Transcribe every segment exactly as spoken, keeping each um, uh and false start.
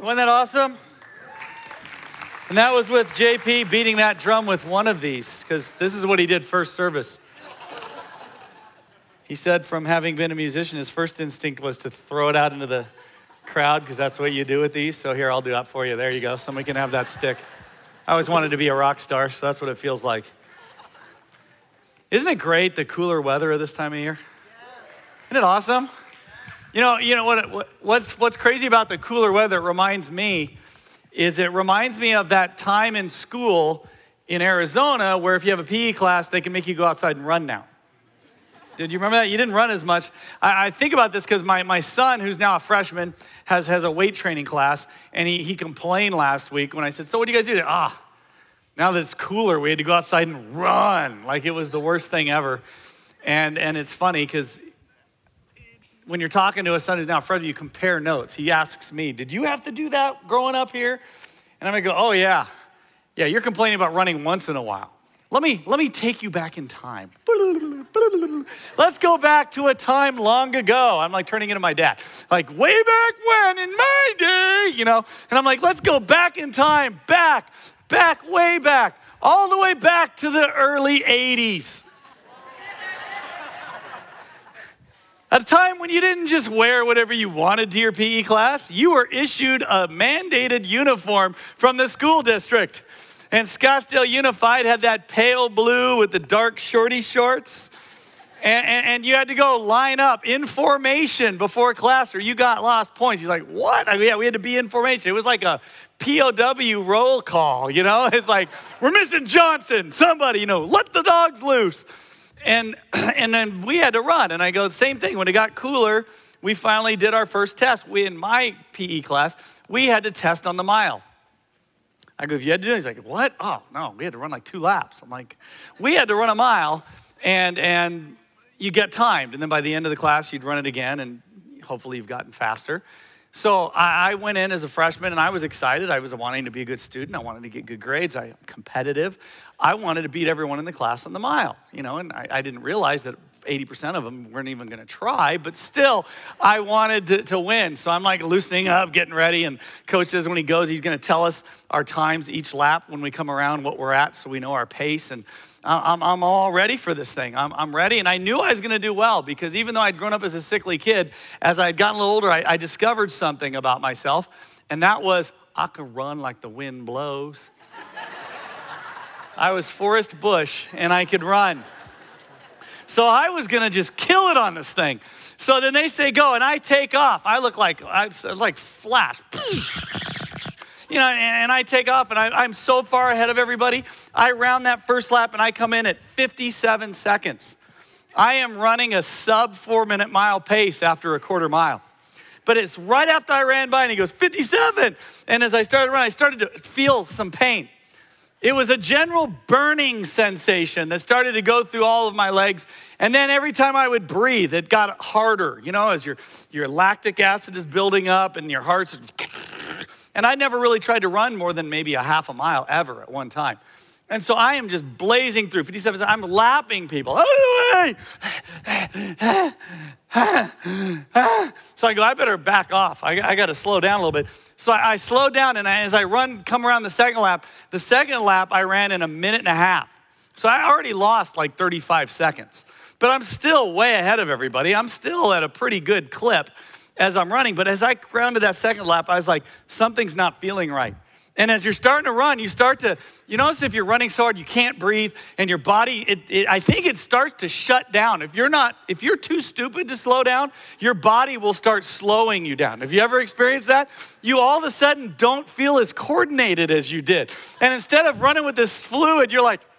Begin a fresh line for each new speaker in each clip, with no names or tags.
Wasn't that awesome? And that was with J P beating that drum with one of these, because this is what he did first service. He said from having been a musician, his first instinct was to throw it out into the crowd, because that's what you do with these. So here, I'll do that for you. There you go. Somebody can have that stick. I always wanted to be a rock star, so that's what it feels like. Isn't it great, the cooler weather of this time of year? Isn't it awesome? You know, you know what, what what's what's crazy about the cooler weather, it reminds me, is it reminds me of that time in school in Arizona where if you have a P E class, they can make you go outside and run now. Did you remember that? You didn't run as much. I, I think about this because my, my son, who's now a freshman, has, has a weight training class, and he, he complained last week when I said, so what do you guys do? Ah, now that it's cooler, we had to go outside and run. Like it was the worst thing ever. And, and it's funny because when you're talking to a son who's now a freshman, you compare notes. He asks me, did you have to do that growing up here? And I'm going to go, oh, yeah. Yeah, you're complaining about running once in a while. Let me, let me take you back in time. Let's go back to a time long ago. I'm like turning into my dad. Like way back when in my day, you know. And I'm like, let's go back in time. Back, back, way back. All the way back to the early eighties. At a time when you didn't just wear whatever you wanted to your P E class, you were issued a mandated uniform from the school district. And Scottsdale Unified had that pale blue with the dark shorty shorts. And, and, and you had to go line up in formation before class or you got lost points. He's like, what? I mean, yeah, we had to be in formation. It was like a P O W roll call, you know? It's like, we're missing Johnson. Somebody, you know, let the dogs loose. And and then we had to run. And I go, the same thing. When it got cooler, we finally did our first test. We, in my P E class, we had to test on the mile. I go, if you had to do it? He's like, what? Oh, no, we had to run like two laps. I'm like, we had to run a mile, and and you get timed. And then by the end of the class, you'd run it again, and hopefully you've gotten faster. So I, I went in as a freshman, and I was excited. I was wanting to be a good student. I wanted to get good grades. I'm competitive. I wanted to beat everyone in the class on the mile, you know, and I, I didn't realize that eighty percent of them weren't even going to try, but still, I wanted to, to win. So I'm like loosening up, getting ready, and coach says when he goes, he's going to tell us our times each lap when we come around, what we're at, so we know our pace, and I'm, I'm all ready for this thing. I'm, I'm ready, and I knew I was going to do well because even though I'd grown up as a sickly kid, as I had gotten a little older, I, I discovered something about myself, and that was I could run like the wind blows. I was Forrest Bush, and I could run. So I was going to just kill it on this thing. So then they say go, and I take off. I look like, I was like Flash. You know, and, and I take off, and I, I'm so far ahead of everybody. I round that first lap, and I come in at fifty-seven seconds. I am running a sub four-minute mile pace after a quarter mile. But it's right after I ran by, and he goes, fifty-seven. And as I started running, I started to feel some pain. It was a general burning sensation that started to go through all of my legs. And then every time I would breathe, it got harder, you know, as your, your lactic acid is building up and your heart's... And I never really tried to run more than maybe a half a mile ever at one time. And so I am just blazing through fifty-seven. I'm lapping people. So I go, I better back off. I, I got to slow down a little bit. So I, I slowed down, and I, as I run, come around the second lap, the second lap I ran in a minute and a half. So I already lost like thirty-five seconds. But I'm still way ahead of everybody. I'm still at a pretty good clip as I'm running. But as I rounded that second lap, I was like, something's not feeling right. And as you're starting to run, you start to, you notice if you're running so hard, you can't breathe, and your body, it, it, I think it starts to shut down. If you're not, if you're too stupid to slow down, your body will start slowing you down. Have you ever experienced that? You all of a sudden don't feel as coordinated as you did. And instead of running with this fluid, you're like,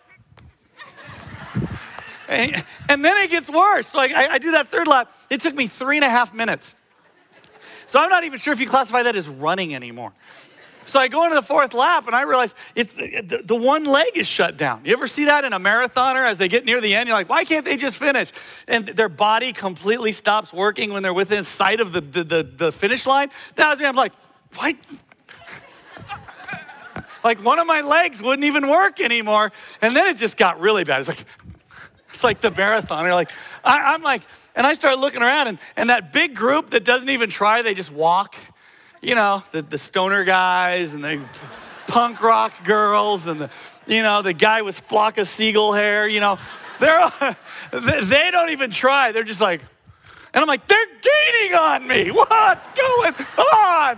and, and then it gets worse. So I, I do that third lap. It took me three and a half minutes. So I'm not even sure if you classify that as running anymore. So I go into the fourth lap, and I realize it's the, the, the one leg is shut down. You ever see that in a marathoner as they get near the end? You're like, why can't they just finish? And their body completely stops working when they're within sight of the, the, the, the finish line. That was me. I'm like, what? Like one of my legs wouldn't even work anymore. And then it just got really bad. It's like, it's like the marathoner. Like, I, I'm like, and I start looking around, and, and that big group that doesn't even try, they just walk. you know, the, the stoner guys and the punk rock girls and the, you know, the guy with flock of seagull hair, you know, they're, they don't even try. They're just like, and I'm like, they're gaining on me. What's going on?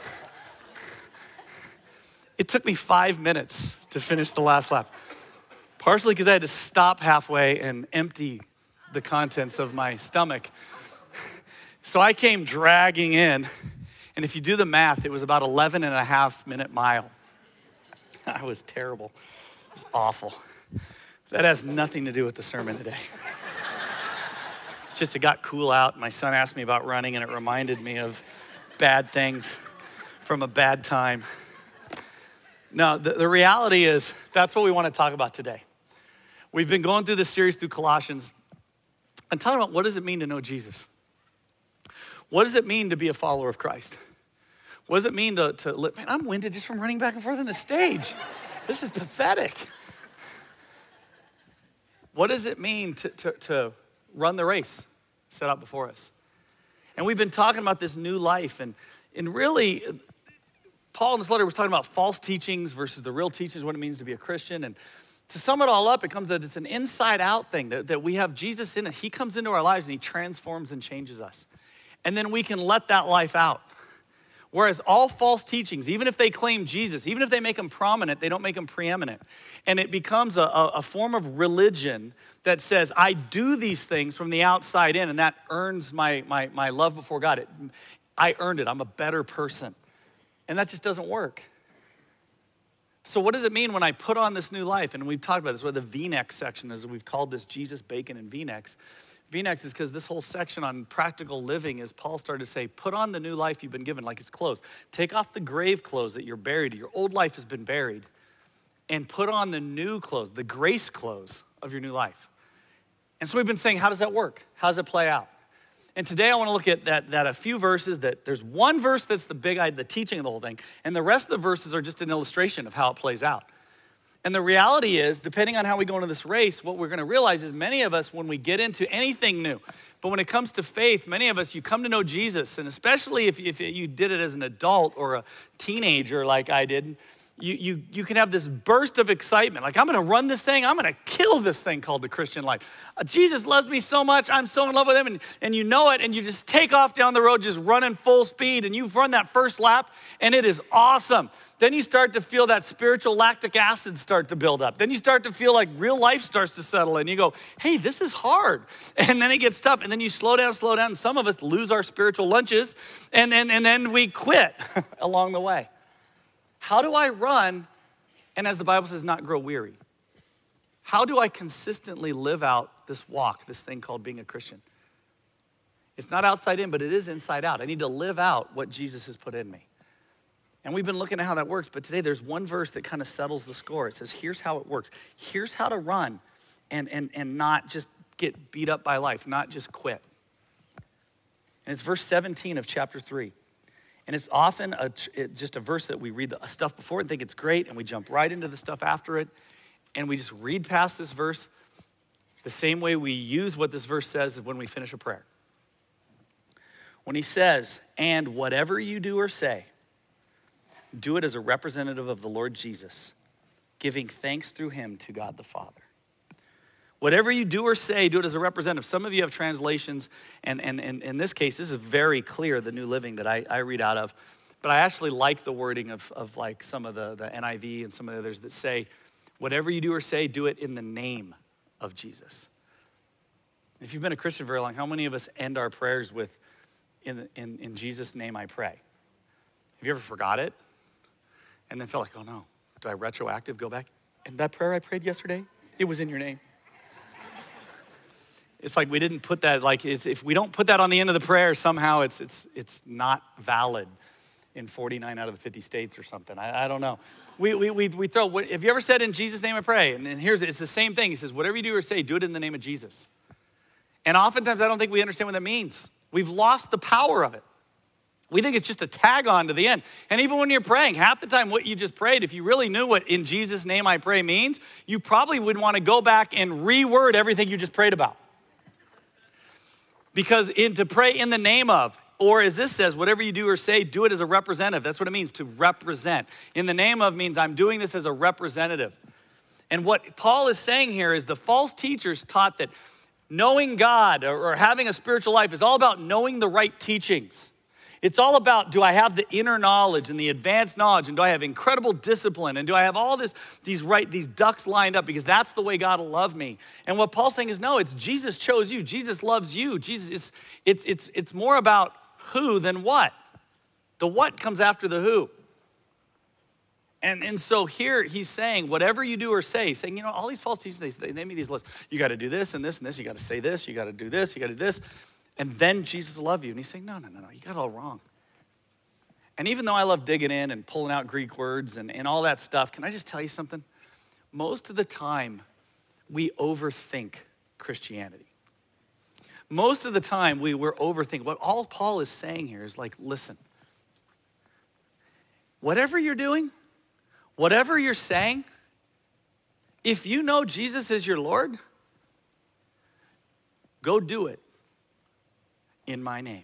It took me five minutes to finish the last lap, partially because I had to stop halfway and empty the contents of my stomach. So I came dragging in, and if you do the math, it was about eleven and a half minute mile. I was terrible. It was awful. That has nothing to do with the sermon today. It's just it got cool out. My son asked me about running, and it reminded me of bad things from a bad time. No, the, the reality is that's what we want to talk about today. We've been going through this series through Colossians and talking about what does it mean to know Jesus? What does it mean to be a follower of Christ? What does it mean to, to live? Man, I'm winded just from running back and forth on the stage. This is pathetic. What does it mean to, to, to run the race set out before us? And we've been talking about this new life, and, and really, Paul in this letter was talking about false teachings versus the real teachings, what it means to be a Christian. And to sum it all up, it comes that it's an inside out thing, that, that we have Jesus in it. He comes into our lives and he transforms and changes us. And then we can let that life out. Whereas all false teachings, even if they claim Jesus, even if they make him prominent, they don't make him preeminent. And it becomes a, a, a form of religion that says, I do these things from the outside in, and that earns my, my, my love before God. It, I earned it. I'm a better person. And that just doesn't work. So what does it mean when I put on this new life? And we've talked about this, where the V-neck section is, we've called this Jesus, Bacon, and V-necks. V-necks is because this whole section on practical living is Paul started to say, put on the new life you've been given like it's clothes. Take off the grave clothes that you're buried. Your old life has been buried. And put on the new clothes, the grace clothes of your new life. And so we've been saying, how does that work? How does it play out? And today I want to look at that, that a few verses that there's one verse that's the big, the teaching of the whole thing, and the rest of the verses are just an illustration of how it plays out. And the reality is, depending on how we go into this race, what we're going to realize is many of us, when we get into anything new, but when it comes to faith, many of us, you come to know Jesus, and especially if, if you did it as an adult or a teenager like I did, You, you, you can have this burst of excitement. Like, I'm going to run this thing. I'm going to kill this thing called the Christian life. Uh, Jesus loves me so much. I'm so in love with him. And, and you know it. And you just take off down the road, just running full speed. And you've run that first lap, and it is awesome. Then you start to feel that spiritual lactic acid start to build up. Then you start to feel like real life starts to settle in. You go, hey, this is hard. And then it gets tough. And then you slow down, slow down. And some of us lose our spiritual lunches. And, and, and then we quit along the way. How do I run and, as the Bible says, not grow weary? How do I consistently live out this walk, this thing called being a Christian? It's not outside in, but it is inside out. I need to live out what Jesus has put in me. And we've been looking at how that works, but today there's one verse that kind of settles the score. It says, here's how it works. Here's how to run and, and, and not just get beat up by life, not just quit. And it's verse seventeen of chapter three. And it's often a, it, just a verse that we read the stuff before and think it's great, and we jump right into the stuff after it, and we just read past this verse the same way we use what this verse says when we finish a prayer. When he says, and whatever you do or say, do it as a representative of the Lord Jesus, giving thanks through him to God the Father. Whatever you do or say, do it as a representative. Some of you have translations, and, and, and in this case, this is very clear, the New Living that I, I read out of. But I actually like the wording of, of like some of the, the N I V and some of the others that say, whatever you do or say, do it in the name of Jesus. If you've been a Christian very long, how many of us end our prayers with, in, in, in Jesus' name I pray? Have you ever forgot it? And then felt like, oh no, do I retroactive go back? And that prayer I prayed yesterday, it was in your name. It's like we didn't put that, like it's, if we don't put that on the end of the prayer, somehow it's it's it's not valid in forty-nine out of the fifty states or something. I, I don't know. We we we we throw, what, have you ever said in Jesus' name I pray? And, and here's, it's the same thing. He says, whatever you do or say, do it in the name of Jesus. And oftentimes I don't think we understand what that means. We've lost the power of it. We think it's just a tag on to the end. And even when you're praying, half the time what you just prayed, if you really knew what in Jesus' name I pray means, you probably would want to go back and reword everything you just prayed about. Because in, to pray in the name of or as this says, whatever you do or say, do it as a representative. That's what it means to represent. In the name of means I'm doing this as a representative. And what Paul is saying here is the false teachers taught that knowing God or, or having a spiritual life is all about knowing the right teachings. It's all about, do I have the inner knowledge and the advanced knowledge, and do I have incredible discipline, and do I have all this, these right, these ducks lined up because that's the way God will love me. And what Paul's saying is, no, it's Jesus chose you. Jesus loves you. Jesus, it's, it's, it's, it's more about who than what. The what comes after the who. And, and so here he's saying, whatever you do or say, saying, you know, all these false teachers, they, they name me these lists. You got to do this and this and this. You got to say this. You got to do this. You got to do this. And then Jesus will love you. And he's saying, no, no, no, no, you got it all wrong. And even though I love digging in and pulling out Greek words and, and all that stuff, can I just tell you something? Most of the time, we overthink Christianity. Most of the time, we, we're overthinking. What all Paul is saying here is like, listen, whatever you're doing, whatever you're saying, if you know Jesus is your Lord, go do it in my name.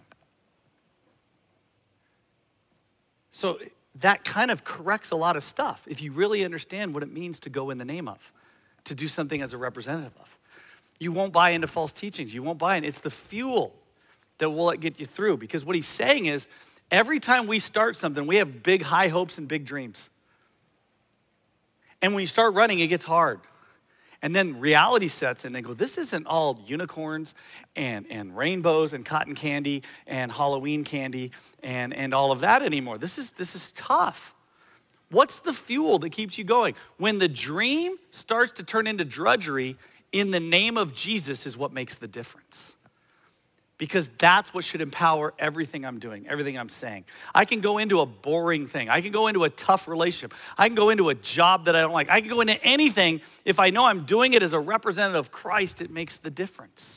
So that kind of corrects a lot of stuff if you really understand what it means to go in the name of, to do something as a representative of. You won't buy into false teachings. You won't buy in. It's the fuel that will get you through, because what he's saying is every time we start something, we have big high hopes and big dreams. And when you start running, it gets hard. And then reality sets in and go, this isn't all unicorns and, and rainbows and cotton candy and Halloween candy and, and all of that anymore. This is, this is tough. What's the fuel that keeps you going? When the dream starts to turn into drudgery, in the name of Jesus is what makes the difference. Because that's what should empower everything I'm doing, everything I'm saying. I can go into a boring thing. I can go into a tough relationship. I can go into a job that I don't like. I can go into anything. If I know I'm doing it as a representative of Christ, it makes the difference.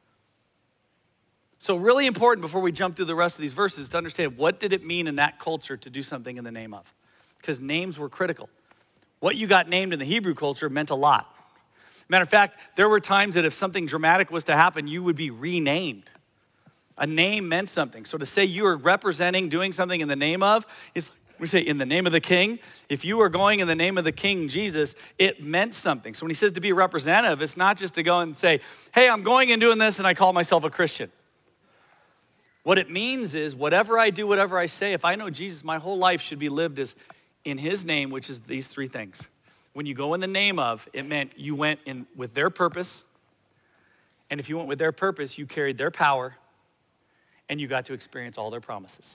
So really important before we jump through the rest of these verses to understand what did it mean in that culture to do something in the name of? Because names were critical. What you got named in the Hebrew culture meant a lot. Matter of fact, there were times that if something dramatic was to happen, you would be renamed. A name meant something. So to say you are representing, doing something in the name of, is we say in the name of the king. If you were going in the name of the King Jesus, it meant something. So when he says to be a representative, it's not just to go and say, hey, I'm going and doing this and I call myself a Christian. What it means is whatever I do, whatever I say, if I know Jesus, my whole life should be lived as in his name, which is these three things. When you go in the name of, it meant you went in with their purpose. And if you went with their purpose, you carried their power. And you got to experience all their promises.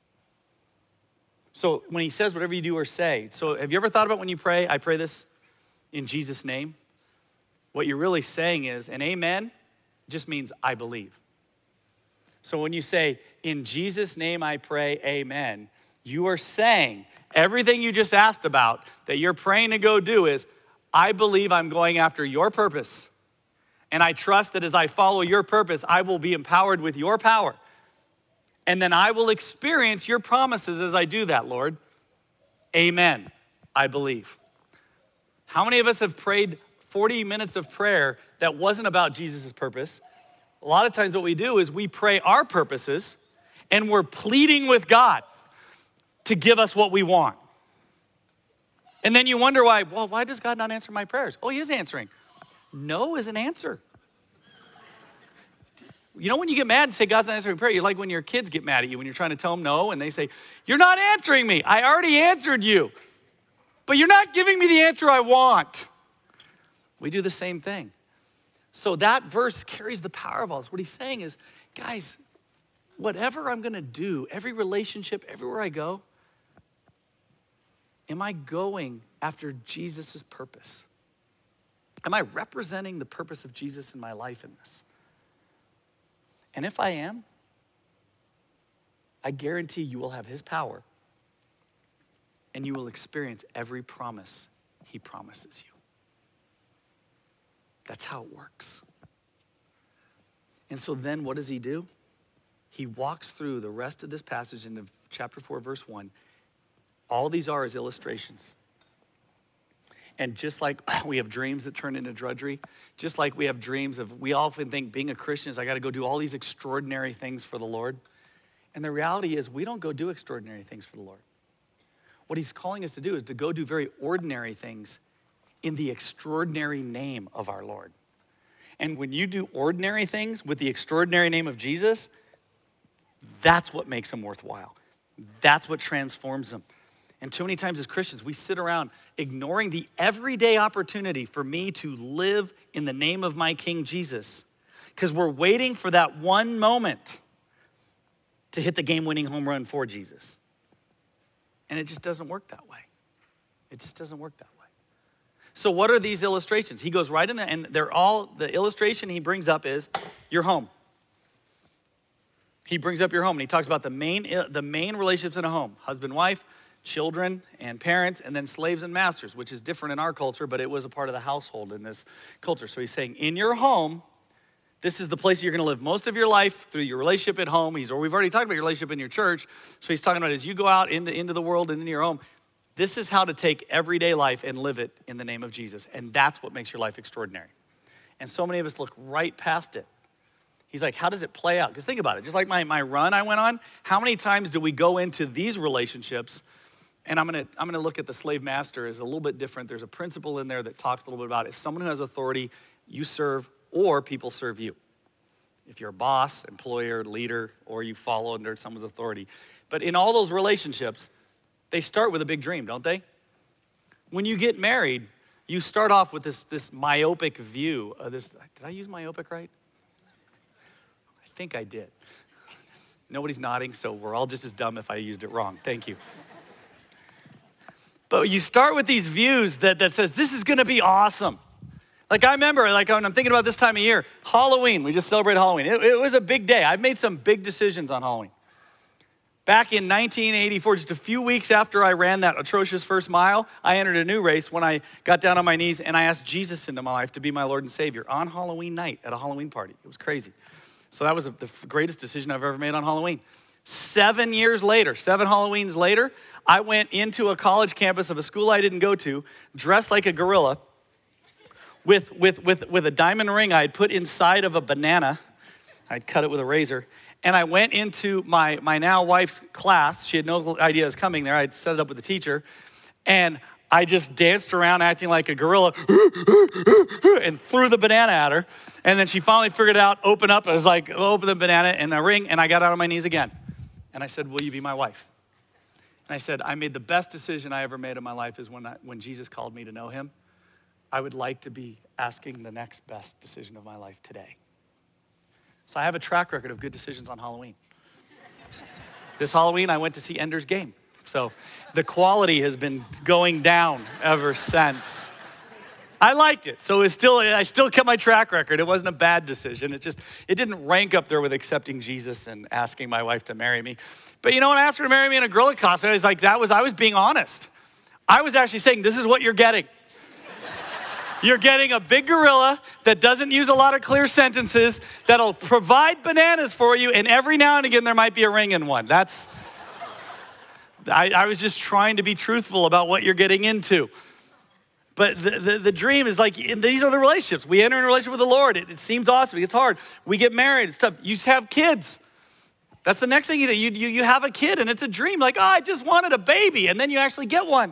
So when he says whatever you do or say, so have you ever thought about when you pray, I pray this in Jesus' name? What you're really saying is, an amen just means I believe. So when you say, in Jesus' name I pray, amen, you are saying everything you just asked about that you're praying to go do is, I believe I'm going after your purpose. And I trust that as I follow your purpose, I will be empowered with your power. And then I will experience your promises as I do that, Lord. Amen, I believe. How many of us have prayed forty minutes of prayer that wasn't about Jesus' purpose? A lot of times what we do is we pray our purposes and we're pleading with God to give us what we want. And then you wonder why, well, why does God not answer my prayers? Oh, he is answering. No is an answer. You know when you get mad and say God's not answering prayer, you're like when your kids get mad at you when you're trying to tell them no and they say, you're not answering me. I already answered you, but you're not giving me the answer I want. We do the same thing. So that verse carries the power of all this. What he's saying is, guys, whatever I'm gonna do, every relationship, everywhere I go, am I going after Jesus' purpose? Am I representing the purpose of Jesus in my life in this? And if I am, I guarantee you will have his power and you will experience every promise he promises you. That's how it works. And so then what does he do? He walks through the rest of this passage into chapter four, verse one. All these are his illustrations. And just like we have dreams that turn into drudgery, just like we have dreams of, we often think being a Christian is I got to go do all these extraordinary things for the Lord. And the reality is we don't go do extraordinary things for the Lord. What he's calling us to do is to go do very ordinary things in the extraordinary name of our Lord. And when you do ordinary things with the extraordinary name of Jesus, that's what makes them worthwhile. That's what transforms them. And too many times as Christians, we sit around ignoring the everyday opportunity for me to live in the name of my King Jesus, because we're waiting for that one moment to hit the game-winning home run for Jesus. And it just doesn't work that way. It just doesn't work that way. So what are these illustrations? He goes right in there, and they're all, the illustration he brings up is your home. He brings up your home, and he talks about the main, the main relationships in a home: husband, wife, children, and parents, and then slaves and masters, which is different in our culture, but it was a part of the household in this culture. So he's saying, in your home, this is the place you're going to live most of your life through your relationship at home. He's, or we've already talked about your relationship in your church. So he's talking about as you go out into, into the world and into your home, this is how to take everyday life and live it in the name of Jesus. And that's what makes your life extraordinary. And so many of us look right past it. He's like, how does it play out? Because think about it. Just like my, my run I went on, how many times do we go into these relationships? And I'm going to I'm gonna look at the slave master as a little bit different. There's a principle in there that talks a little bit about it. If someone who has authority, you serve, or people serve you. If you're a boss, employer, leader, or you follow under someone's authority. But in all those relationships, they start with a big dream, don't they? When you get married, you start off with this, this myopic view of this. Did I use myopic right? I think I did. Nobody's nodding, so we're all just as dumb if I used it wrong. Thank you. But you start with these views that, that says, this is gonna be awesome. Like I remember, like when I'm thinking about this time of year, Halloween, we just celebrated Halloween. It, it was a big day. I've made some big decisions on Halloween. Back in nineteen eighty-four, just a few weeks after I ran that atrocious first mile, I entered a new race when I got down on my knees and I asked Jesus into my life to be my Lord and Savior on Halloween night at a Halloween party. It was crazy. So that was a, the greatest decision I've ever made on Halloween. Seven years later, seven Halloweens later, I went into a college campus of a school I didn't go to, dressed like a gorilla, with, with, with, with a diamond ring I had put inside of a banana. I'd cut it with a razor. And I went into my, my now wife's class. She had no idea I was coming there. I'd set it up with the teacher. And I just danced around acting like a gorilla and threw the banana at her. And then she finally figured it out, open up. I was like, open the banana and the ring. And I got out on my knees again. And I said, will you be my wife? And I said, I made the best decision I ever made in my life is when I, when Jesus called me to know him. I would like to be asking the next best decision of my life today. So I have a track record of good decisions on Halloween. This Halloween, I went to see Ender's Game. So the quality has been going down ever since. I liked it. So it's still, I still kept my track record. It wasn't a bad decision. It just, it didn't rank up there with accepting Jesus and asking my wife to marry me. But you know, when I asked her to marry me in a gorilla costume, I was like, that was, I was being honest. I was actually saying, this is what you're getting. You're getting a big gorilla that doesn't use a lot of clear sentences, that'll provide bananas for you, and every now and again there might be a ring in one. That's, I, I was just trying to be truthful about what you're getting into. But the, the, the dream is like, these are the relationships. We enter in a relationship with the Lord. It, it seems awesome. It's hard. We get married. It's tough. You just have kids. That's the next thing you do. You, you, you have a kid, and it's a dream. Like, oh, I just wanted a baby, and then you actually get one.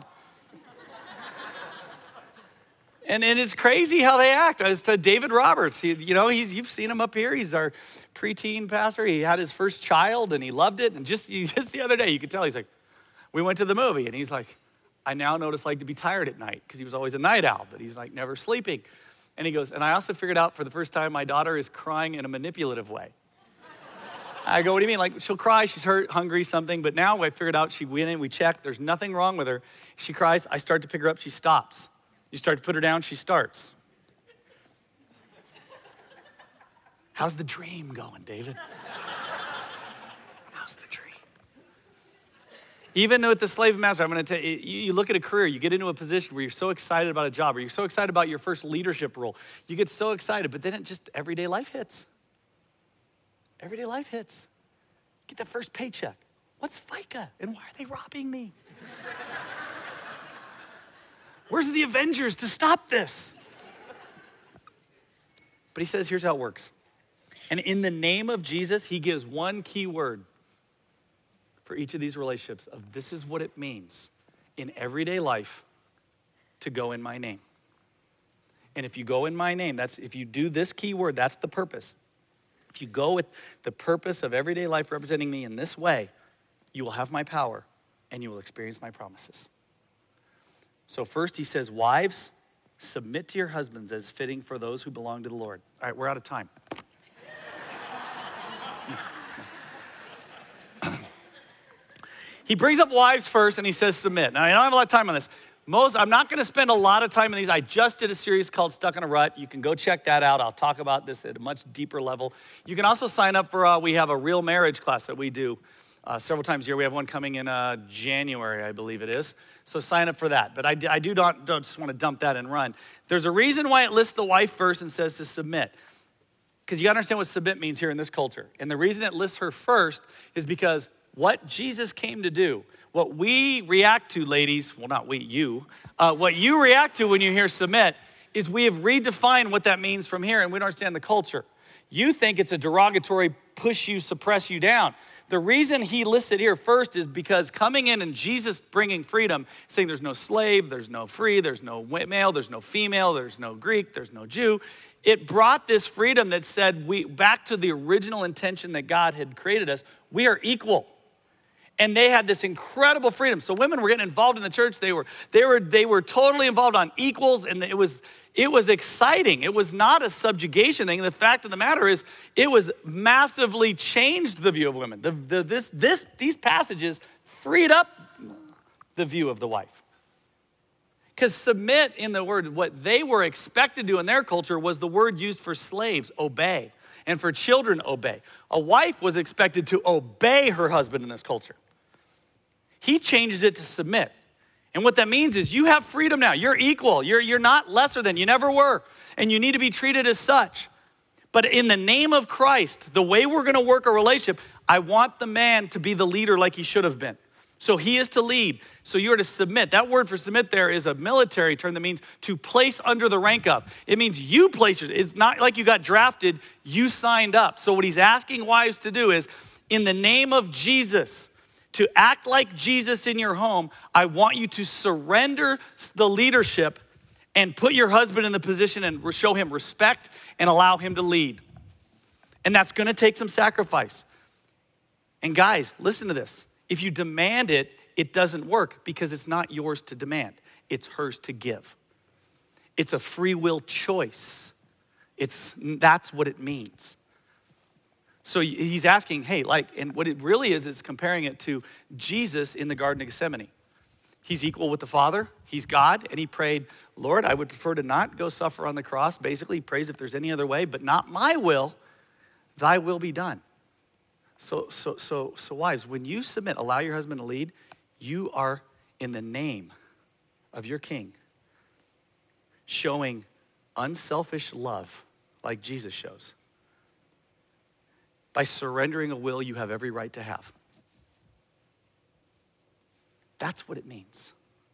And, and it's crazy how they act. As to David Roberts, he, you know, he's you've seen him up here. He's our preteen pastor. He had his first child, and he loved it. And just, just the other day, you could tell, he's like, we went to the movie, and he's like, I now notice like to be tired at night, because he was always a night owl, but he's like never sleeping. And he goes, and I also figured out for the first time my daughter is crying in a manipulative way. I go, what do you mean? Like, she'll cry, she's hurt, hungry, something, but now I figured out, she went in, we checked, there's nothing wrong with her. She cries, I start to pick her up, she stops. You start to put her down, she starts. How's the dream going, David? How's the dream? Even with the slave master, I'm going to tell you, you look at a career, you get into a position where you're so excited about a job, or you're so excited about your first leadership role. You get so excited, but then it just, everyday life hits. Everyday life hits. Get that first paycheck. What's FICA? And why are they robbing me? Where's the Avengers to stop this? But he says, here's how it works. And in the name of Jesus, he gives one key word. for each of these relationships of this is what it means in everyday life to go in my name. And if you go in my name, that's if you do this key word, that's the purpose. If you go with the purpose of everyday life representing me in this way, you will have my power and you will experience my promises. So first he says, wives, submit to your husbands as fitting for those who belong to the Lord. All right, we're out of time. He brings up wives first and he says submit. Now I don't have a lot of time on this. Most, I'm not gonna spend a lot of time on these. I just did a series called Stuck in a Rut. You can go check that out. I'll talk about this at a much deeper level. You can also sign up for, uh, we have a real marriage class that we do uh, several times a year. We have one coming in uh, January, I believe it is. So sign up for that. But I, I do not don't just wanna dump that and run. There's a reason why it lists the wife first and says to submit. Because you gotta understand what submit means here in this culture. And the reason it lists her first is because what Jesus came to do, what we react to, ladies, well, not we, you, uh, what you react to when you hear submit is we have redefined what that means from here, and we don't understand the culture. You think it's a derogatory push you, suppress you down. The reason he lists it here first is because coming in and Jesus bringing freedom, saying there's no slave, there's no free, there's no male, there's no female, there's no Greek, there's no Jew. It brought this freedom that said, we back to the original intention that God had created us, we are equal. And they had this incredible freedom. So women were getting involved in the church. They were, they were, they were totally involved on equals, and it was, it was exciting. It was not a subjugation thing. The fact of the matter is, it was massively changed the view of women. The, the, this, this, these passages freed up the view of the wife. Because submit in the word, what they were expected to do in their culture was the word used for slaves, obey, and for children, obey. A wife was expected to obey her husband in this culture. He changes it to submit. And what that means is you have freedom now. You're equal. You're, you're not lesser than. You never were. And you need to be treated as such. But in the name of Christ, the way we're going to work a relationship, I want the man to be the leader like he should have been. So he is to lead. So you are to submit. That word for submit there is a military term that means to place under the rank of. It means you place yourself. It's not like you got drafted, you signed up. So what he's asking wives to do is, in the name of Jesus, to act like Jesus in your home, I want you to surrender the leadership and put your husband in the position and show him respect and allow him to lead. And that's gonna take some sacrifice. And guys, listen to this. If you demand it, it doesn't work because it's not yours to demand. It's hers to give. It's a free will choice. It's, that's what it means. So he's asking, hey, like, and what it really is, is comparing it to Jesus in the Garden of Gethsemane. He's equal with the Father. He's God. And he prayed, Lord, I would prefer to not go suffer on the cross. Basically, he prays if there's any other way, but not my will, thy will be done. So, so, so, so wives, when you submit, allow your husband to lead, you are in the name of your king, showing unselfish love like Jesus shows. By surrendering a will you have every right to have. That's what it means.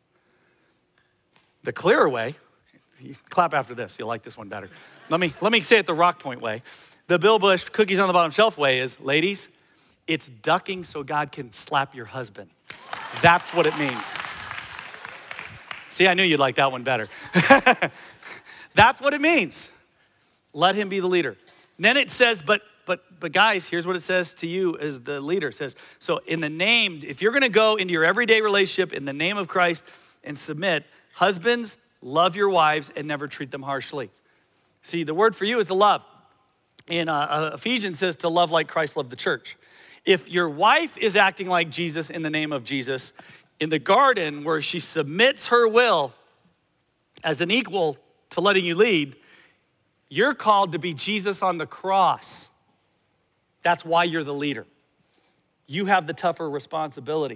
The clearer way, you clap after this, you'll like this one better. Let me, let me say it the Rock Point way. The Bill Bush cookies on the bottom shelf way is, ladies, it's ducking so God can slap your husband. That's what it means. See, I knew you'd like that one better. That's what it means. Let him be the leader. And then it says, but but but guys, here's what it says to you as the leader. It says, so in the name, if you're gonna go into your everyday relationship in the name of Christ and submit, husbands, love your wives and never treat them harshly. See, the word for you is to love. In uh, Ephesians says to love like Christ loved the church. If your wife is acting like Jesus in the name of Jesus, in the garden where she submits her will as an equal to letting you lead, you're called to be Jesus on the cross. That's why you're the leader. You have the tougher responsibility.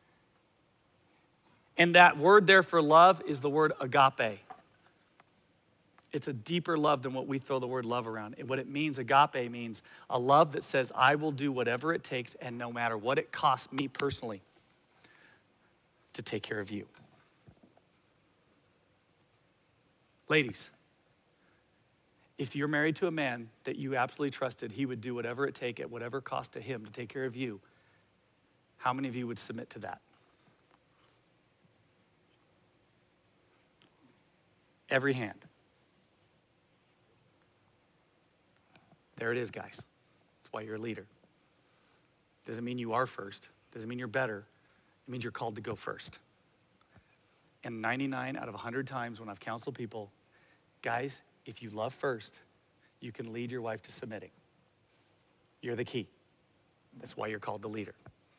And that word there for love is the word agape. It's a deeper love than what we throw the word love around. And what it means, agape means a love that says, I will do whatever it takes and no matter what it costs me personally to take care of you. Ladies, if you're married to a man that you absolutely trusted, he would do whatever it take at whatever cost to him to take care of you, How many of you would submit to that? Every hand. There it is, guys. That's why you're a leader. Doesn't mean you are first. Doesn't mean you're better. It means you're called to go first. And ninety-nine out of one hundred times when I've counseled people, guys, if you love first, you can lead your wife to submitting. You're the key. That's why you're called the leader.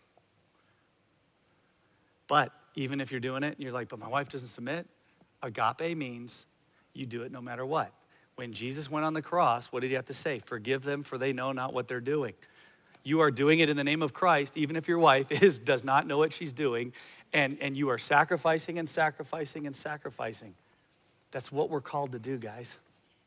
But even if you're doing it and you're like, but my wife doesn't submit, agape means you do it no matter what. When Jesus went on the cross, what did he have to say? Forgive them, for they know not what they're doing. You are doing it in the name of Christ, even if your wife is does not know what she's doing, and, and you are sacrificing and sacrificing and sacrificing. That's what we're called to do, guys.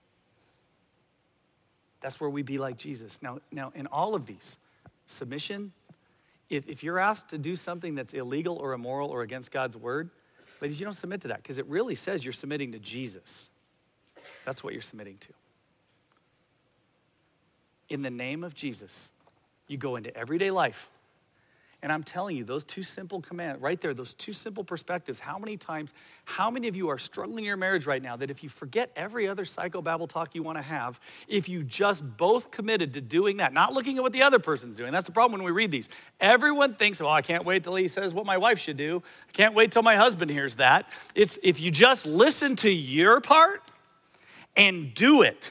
That's where we be like Jesus. Now, now in all of these, submission, if, if you're asked to do something that's illegal or immoral or against God's word, ladies, you don't submit to that because it really says you're submitting to Jesus. That's what you're submitting to. In the name of Jesus, you go into everyday life. And I'm telling you, those two simple commands, right there, those two simple perspectives, how many times, how many of you are struggling in your marriage right now that if you forget every other psychobabble talk you want to have, if you just both committed to doing that, not looking at what the other person's doing, that's the problem when we read these. Everyone thinks, well, I can't wait till he says what my wife should do. I can't wait till my husband hears that. It's if you just listen to your part and do it,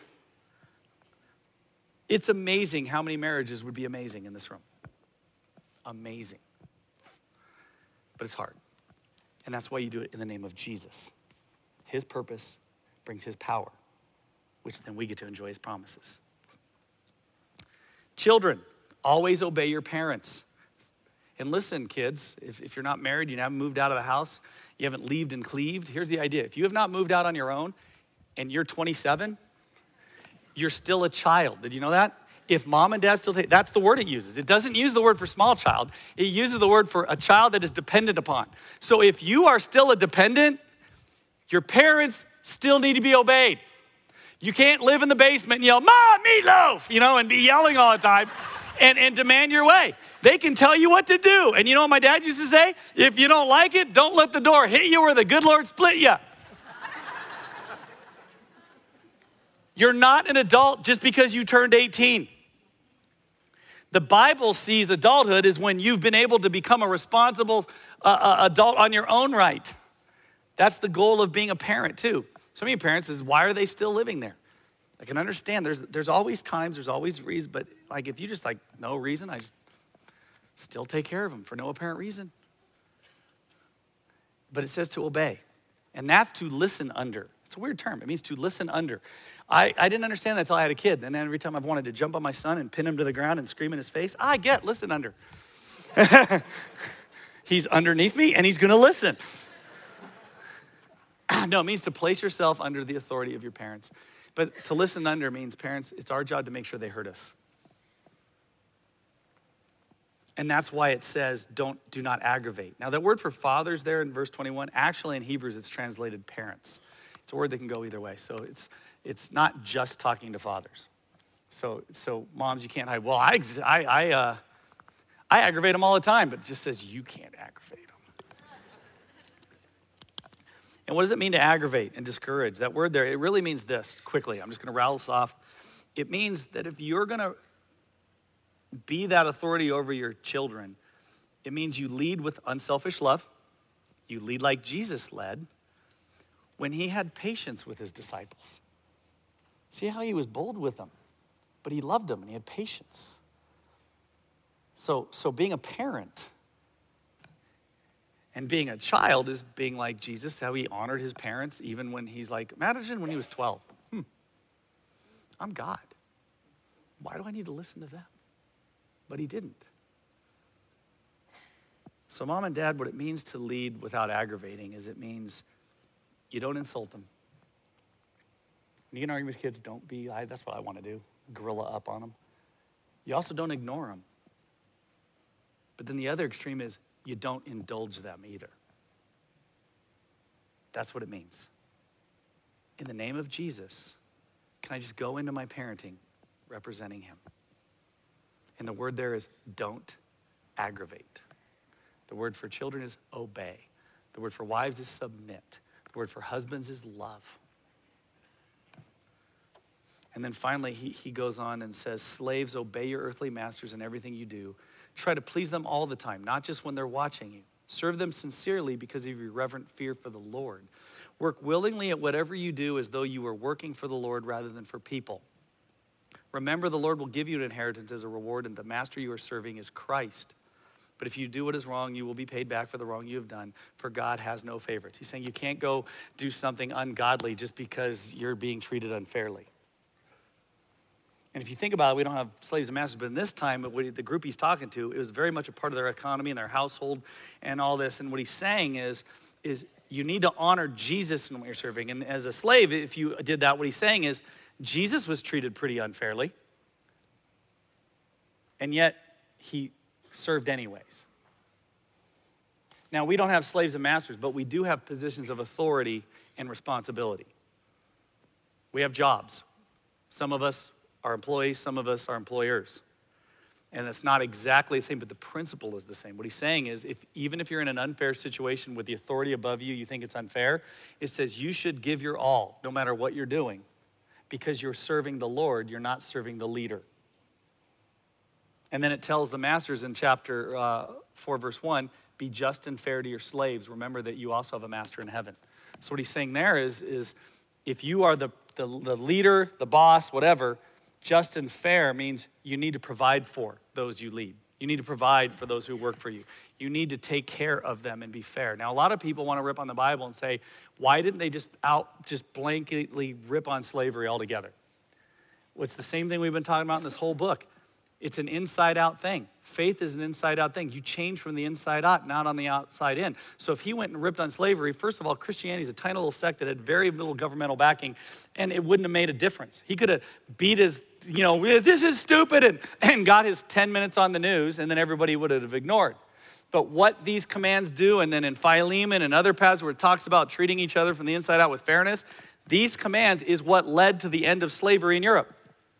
it's amazing how many marriages would be amazing in this room. Amazing. But it's hard. And that's why you do it in the name of Jesus. His purpose brings his power, which then we get to enjoy his promises. Children, always obey your parents. And listen, kids, if, if you're not married, you haven't moved out of the house, you haven't leaved and cleaved, here's the idea. If you have not moved out on your own and you're twenty-seven, you're still a child. Did you know that? If mom and dad still take, that's the word it uses. It doesn't use the word for small child. It uses the word for a child that is dependent upon. So if you are still a dependent, your parents still need to be obeyed. You can't live in the basement and yell, Mom, meatloaf, you know, and be yelling all the time and, and demand your way. They can tell you what to do. And you know what my dad used to say? If you don't like it, don't let the door hit you or the good Lord split you. You're not an adult just because you turned eighteen. The Bible sees adulthood as when you've been able to become a responsible uh, uh, adult on your own right. That's the goal of being a parent too. Some of you parents is, why are they still living there? I can understand there's there's always times, there's always reasons, but like if you just like, no reason, I just still take care of them for no apparent reason. But it says to obey. And that's to listen under. It's a weird term. It means to listen under. I, I didn't understand that until I had a kid. And then every time I've wanted to jump on my son and pin him to the ground and scream in his face, I get listen under. He's underneath me and he's going to listen. No, it means to place yourself under the authority of your parents. But to listen under means, parents, it's our job to make sure they heard us. And that's why it says, don't, do not aggravate. Now, that word for fathers there in verse twenty-one, actually in Hebrews, it's translated parents. It's a word that can go either way. So it's it's not just talking to fathers. So so moms, you can't hide. Well, I I I, uh, I aggravate them all the time, but it just says you can't aggravate them. And what does it mean to aggravate and discourage? That word there, it really means this. Quickly, I'm just going to rattle this off. It means that if you're going to be that authority over your children, it means you lead with unselfish love. You lead like Jesus led when he had patience with his disciples. See how he was bold with them, but he loved them and he had patience. So, so being a parent and being a child is being like Jesus, how he honored his parents even when he's like, imagine when he was twelve. Hmm, I'm God. Why do I need to listen to them? But he didn't. So mom and dad, what it means to lead without aggravating is it means you don't insult them. You can argue with kids, don't be, I, that's what I want to do, gorilla up on them. You also don't ignore them. But then the other extreme is you don't indulge them either. That's what it means. In the name of Jesus, can I just go into my parenting representing him? And the word there is don't aggravate. The word for children is obey. The word for wives is submit. The word for husbands is love. And then finally, he, he goes on and says, slaves, obey your earthly masters in everything you do. Try to please them all the time, not just when they're watching you. Serve them sincerely because of your reverent fear for the Lord. Work willingly at whatever you do as though you were working for the Lord rather than for people. Remember, the Lord will give you an inheritance as a reward, and the master you are serving is Christ. But if you do what is wrong, you will be paid back for the wrong you have done, for God has no favorites. He's saying you can't go do something ungodly just because you're being treated unfairly. And if you think about it, we don't have slaves and masters, but in this time, the group he's talking to, it was very much a part of their economy and their household and all this. And what he's saying is, is you need to honor Jesus in what you're serving. And as a slave, if you did that, what he's saying is, Jesus was treated pretty unfairly. And yet, he served anyways. Now, we don't have slaves and masters, but we do have positions of authority and responsibility. We have jobs. Some of us are employees, some of us are employers. And it's not exactly the same, but the principle is the same. What he's saying is, if even if you're in an unfair situation with the authority above you, you think it's unfair, it says you should give your all, no matter what you're doing, because you're serving the Lord, you're not serving the leader. And then it tells the masters in chapter uh, four, verse one, be just and fair to your slaves. Remember that you also have a master in heaven. So what he's saying there is, is if you are the, the, the leader, the boss, whatever, just and fair means you need to provide for those you lead. You need to provide for those who work for you. You need to take care of them and be fair. Now, a lot of people want to rip on the Bible and say, why didn't they just out, just blanketly rip on slavery altogether? Well, it's the same thing we've been talking about in this whole book. It's an inside-out thing. Faith is an inside-out thing. You change from the inside out, not on the outside in. So if he went and ripped on slavery, first of all, Christianity is a tiny little sect that had very little governmental backing, and it wouldn't have made a difference. He could have beat his, you know, this is stupid, and, and got his ten minutes on the news, and then everybody would have ignored. But what these commands do, and then in Philemon and other passages where it talks about treating each other from the inside out with fairness, these commands is what led to the end of slavery in Europe.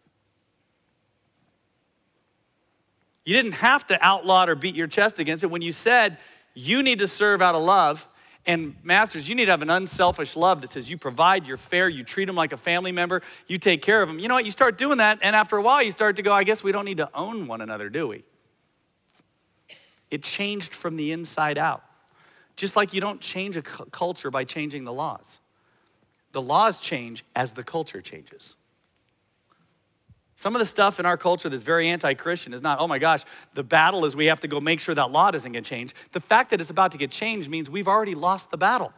You didn't have to outlaw it or beat your chest against it when you said you need to serve out of love. And masters, you need to have an unselfish love that says you provide, you're fair, you treat them like a family member, you take care of them. You know what? You start doing that, and after a while, you start to go, I guess we don't need to own one another, do we? It changed from the inside out. Just like you don't change a cu- culture by changing the laws. The laws change as the culture changes. Some of the stuff in our culture that's very anti-Christian is not, oh my gosh, the battle is we have to go make sure that law doesn't get changed. The fact that it's about to get changed means we've already lost the battle.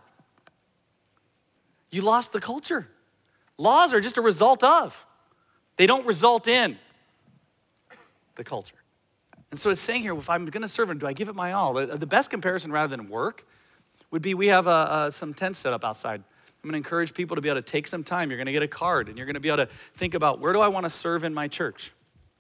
You lost the culture. Laws are just a result of. They don't result in the culture. And so it's saying here, if I'm going to serve him, do I give it my all? The best comparison rather than work would be we have a, a, some tents set up outside. I'm going to encourage people to be able to take some time. You're going to get a card, and you're going to be able to think about, where do I want to serve in my church?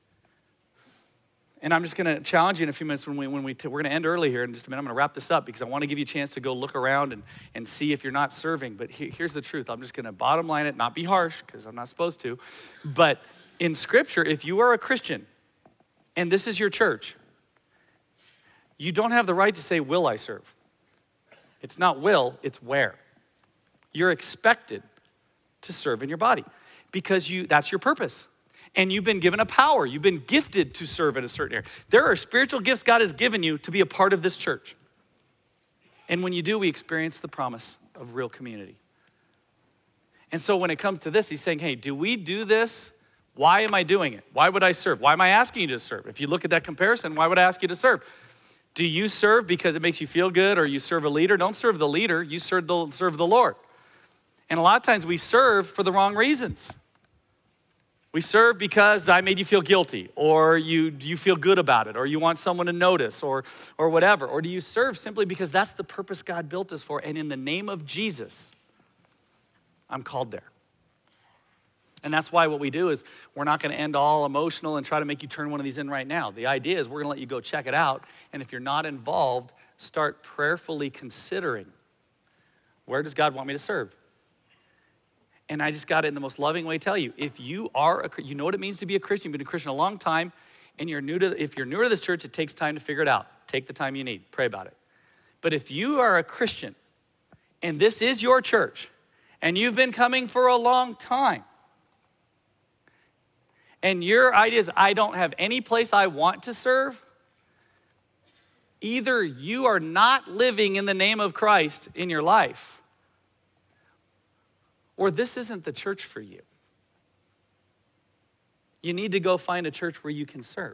And I'm just going to challenge you in a few minutes when we, when we t- we're going to end early here in just a minute. I'm going to wrap this up because I want to give you a chance to go look around and, and see if you're not serving. But he, here's the truth. I'm just going to bottom line it, not be harsh because I'm not supposed to. But in Scripture, if you are a Christian and this is your church, you don't have the right to say, will I serve? It's not will, it's where. You're expected to serve in your body because you that's your purpose. And you've been given a power. You've been gifted to serve in a certain area. There are spiritual gifts God has given you to be a part of this church. And when you do, we experience the promise of real community. And so when it comes to this, he's saying, hey, do we do this? Why am I doing it? Why would I serve? Why am I asking you to serve? If you look at that comparison, why would I ask you to serve? Do you serve because it makes you feel good or you serve a leader? Don't serve the leader. You serve the, serve the Lord. And a lot of times we serve for the wrong reasons. We serve because I made you feel guilty, or you you feel good about it, or you want someone to notice, or or whatever. Or do you serve simply because that's the purpose God built us for, and in the name of Jesus, I'm called there. And that's why what we do is we're not going to end all emotional and try to make you turn one of these in right now. The idea is we're going to let you go check it out, and if you're not involved, start prayerfully considering, where does God want me to serve? And I just got it in the most loving way tell you, if you are, a, you know what it means to be a Christian, you've been a Christian a long time, and you're new to, if you're newer to this church, it takes time to figure it out. Take the time you need, pray about it. But if you are a Christian and this is your church and you've been coming for a long time and your idea is, I don't have any place I want to serve, either you are not living in the name of Christ in your life, or this isn't the church for you. You need to go find a church where you can serve.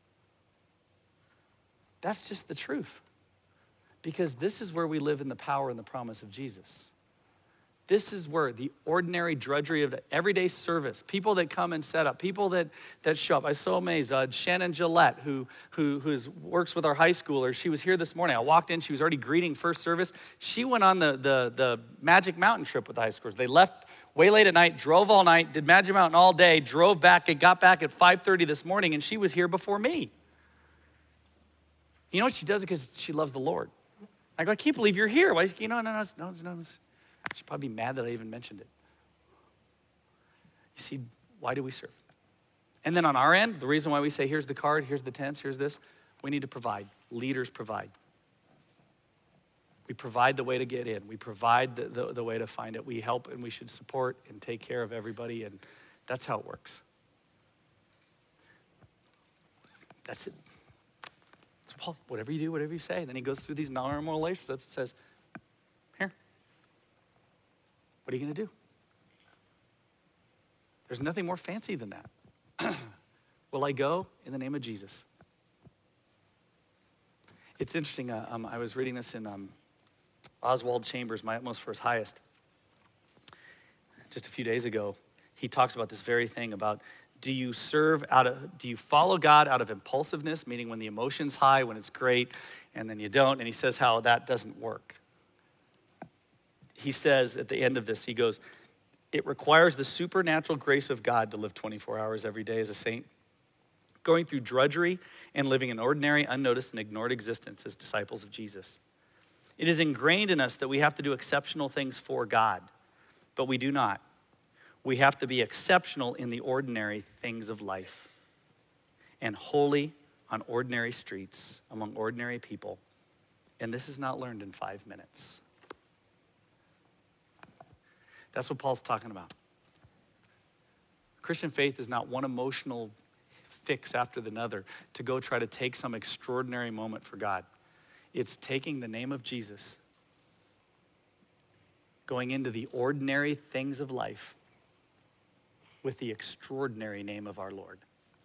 That's just the truth. Because this is where we live in the power and the promise of Jesus. This is where the ordinary drudgery of the everyday service, people that come and set up, people that, that show up. I was so amazed. Uh, Shannon Gillette, who, who who's, works with our high schoolers, she was here this morning. I walked in, she was already greeting first service. She went on the, the, the Magic Mountain trip with the high schoolers. They left way late at night, drove all night, did Magic Mountain all day, drove back and got back at five thirty this morning, and she was here before me. You know what she does? It because she loves the Lord. I go, I can't believe you're here. Why? You know, no, no, no, no. no. She'd probably be mad that I even mentioned it. You see, why do we serve? And then on our end, the reason why we say, here's the card, here's the tents, here's this, we need to provide. Leaders provide. We provide the way to get in. We provide the, the, the way to find it. We help and we should support and take care of everybody, and that's how it works. That's it. So Paul, whatever you do, whatever you say. And then he goes through these non-normal relationships and says, here, what are you going to do? There's nothing more fancy than that. Will I go in the name of Jesus? It's interesting. Uh, um, I was reading this in um, Oswald Chambers, My Utmost for His Highest. Just a few days ago, he talks about this very thing about, do you serve out of, do you follow God out of impulsiveness, meaning when the emotion's high, when it's great, and then you don't? And he says how that doesn't work. He says at the end of this, he goes, it requires the supernatural grace of God to live twenty-four hours every day as a saint, going through drudgery and living an ordinary, unnoticed, and ignored existence as disciples of Jesus. It is ingrained in us that we have to do exceptional things for God, but we do not. We have to be exceptional in the ordinary things of life and holy on ordinary streets among ordinary people. And this is not learned in five minutes. That's what Paul's talking about. Christian faith is not one emotional fix after another to go try to take some extraordinary moment for God. It's taking the name of Jesus, going into the ordinary things of life with the extraordinary name of our Lord.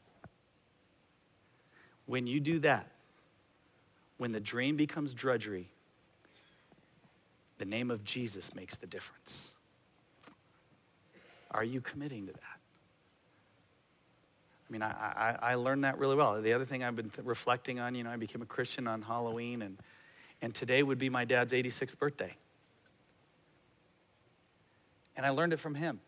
When you do that, when the dream becomes drudgery, the name of Jesus makes the difference. Are you committing to that? I mean, I, I, I learned that really well. The other thing I've been th- reflecting on, you know, I became a Christian on Halloween, and, and today would be my dad's eighty-sixth birthday. And I learned it from him.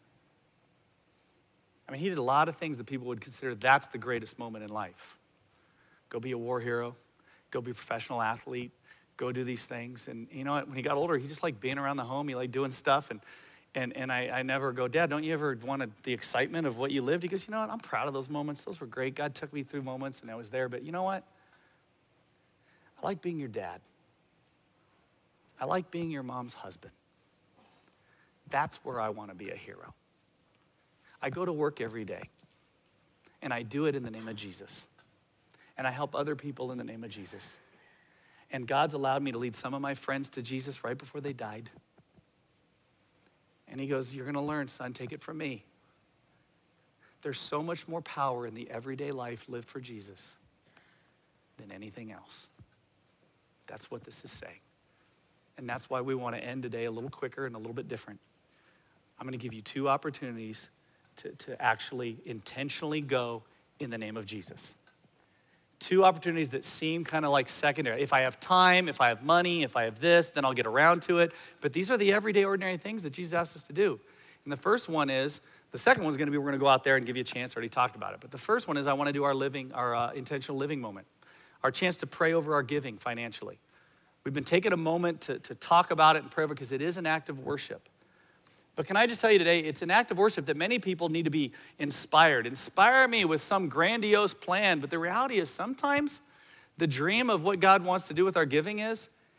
I mean, he did a lot of things that people would consider that's the greatest moment in life. Go be a war hero, go be a professional athlete, go do these things. And you know what, when he got older, he just liked being around the home, he liked doing stuff. And and and I, I never go, Dad, don't you ever want the excitement of what you lived? He goes, you know what, I'm proud of those moments. Those were great. God took me through moments and I was there. But you know what? I like being your dad. I like being your mom's husband. That's where I want to be a hero. I go to work every day, and I do it in the name of Jesus. And I help other people in the name of Jesus. And God's allowed me to lead some of my friends to Jesus right before they died. And he goes, you're going to learn, son, take it from me. There's so much more power in the everyday life lived for Jesus than anything else. That's what this is saying. And that's why we want to end today a little quicker and a little bit different. I'm going to give you two opportunities To, to actually intentionally go in the name of Jesus. Two opportunities that seem kind of like secondary. If I have time, if I have money, if I have this, then I'll get around to it. But these are the everyday, ordinary things that Jesus asked us to do. And the first one is, the second one is going to be, we're going to go out there and give you a chance. I already talked about it. But the first one is I want to do our living, our uh, intentional living moment. Our chance to pray over our giving financially. We've been taking a moment to, to talk about it and pray over it because it is an act of worship. But can I just tell you today, it's an act of worship that many people need to be inspired. Inspire me with some grandiose plan. But the reality is sometimes the dream of what God wants to do with our giving is,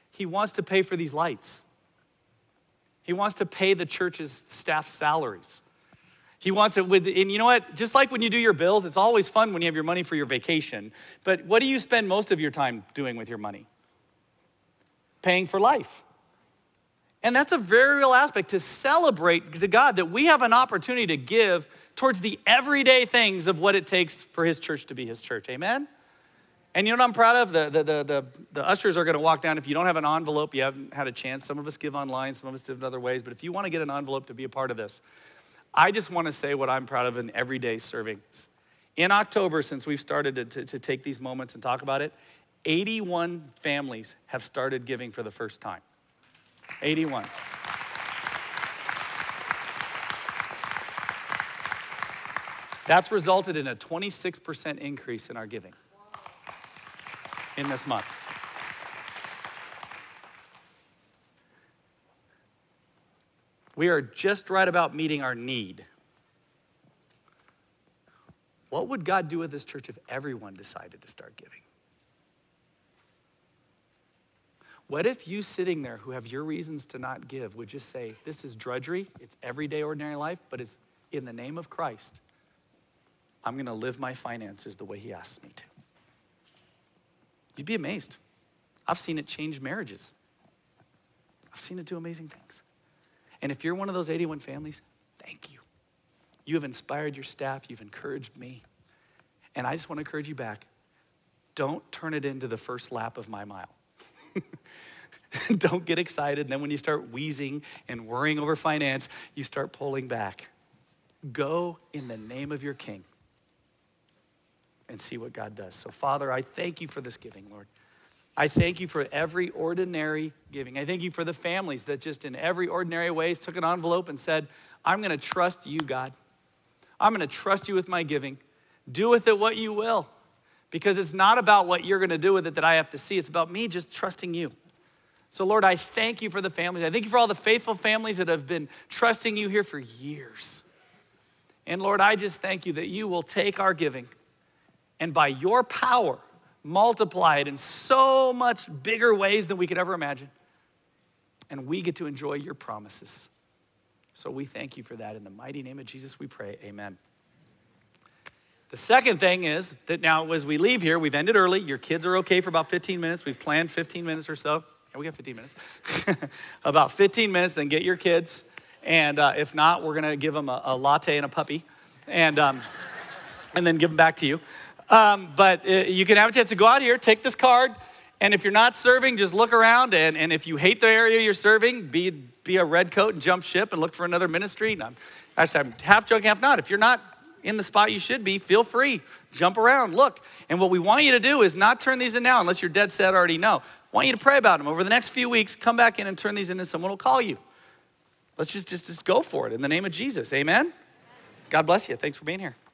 He wants to pay for these lights. He wants to pay the church's staff salaries. He wants it with, and you know what? Just like when you do your bills, it's always fun when you have your money for your vacation. But what do you spend most of your time doing with your money? Paying for life. And that's a very real aspect to celebrate to God that we have an opportunity to give towards the everyday things of what it takes for his church to be his church. Amen? And you know what I'm proud of? The, the, the, the, the ushers are going to walk down. If you don't have an envelope, you haven't had a chance. Some of us give online, some of us give in other ways. But if you want to get an envelope to be a part of this, I just want to say what I'm proud of in everyday serving. In October, since we've started to, to, to take these moments and talk about it, eighty-one families have started giving for the first time. eighty-one. That's resulted in a twenty-six percent increase in our giving in this month. We are just right about meeting our need. What would God do with this church if everyone decided to start giving? What if you sitting there who have your reasons to not give would just say, this is drudgery, it's everyday ordinary life, but it's in the name of Christ. I'm going to live my finances the way he asks me to. You'd be amazed. I've seen it change marriages. I've seen it do amazing things. And if you're one of those eighty-one families, thank you. You have inspired your staff. You've encouraged me. And I just want to encourage you back. Don't turn it into the first lap of my mile. Don't get excited. And then when you start wheezing and worrying over finance, you start pulling back. Go in the name of your King and see what God does. So, Father, I thank you for this giving, Lord. I thank you for every ordinary giving. I thank you for the families that just in every ordinary ways took an envelope and said, I'm going to trust you, God. I'm going to trust you with my giving. Do with it what you will. Because it's not about what you're going to do with it that I have to see. It's about me just trusting you. So, Lord, I thank you for the families. I thank you for all the faithful families that have been trusting you here for years. And, Lord, I just thank you that you will take our giving and by your power, multiply it in so much bigger ways than we could ever imagine. And we get to enjoy your promises. So we thank you for that. In the mighty name of Jesus, we pray, amen. The second thing is that now as we leave here, we've ended early. Your kids are okay for about fifteen minutes. We've planned fifteen minutes or so. Yeah, we got fifteen minutes. About fifteen minutes, then get your kids. And uh, if not, we're going to give them a, a latte and a puppy. And, um, and then give them back to you. Um, but uh, you can have a chance to go out here, take this card, and if you're not serving, just look around, and, and if you hate the area you're serving, be be a red coat and jump ship and look for another ministry. No, actually, I'm half joking, half not. If you're not in the spot you should be, feel free. Jump around, look. And what we want you to do is not turn these in now unless you're dead set already know. I want you to pray about them. Over the next few weeks, come back in and turn these in and someone will call you. Let's just, just, just go for it in the name of Jesus. Amen? God bless you. Thanks for being here.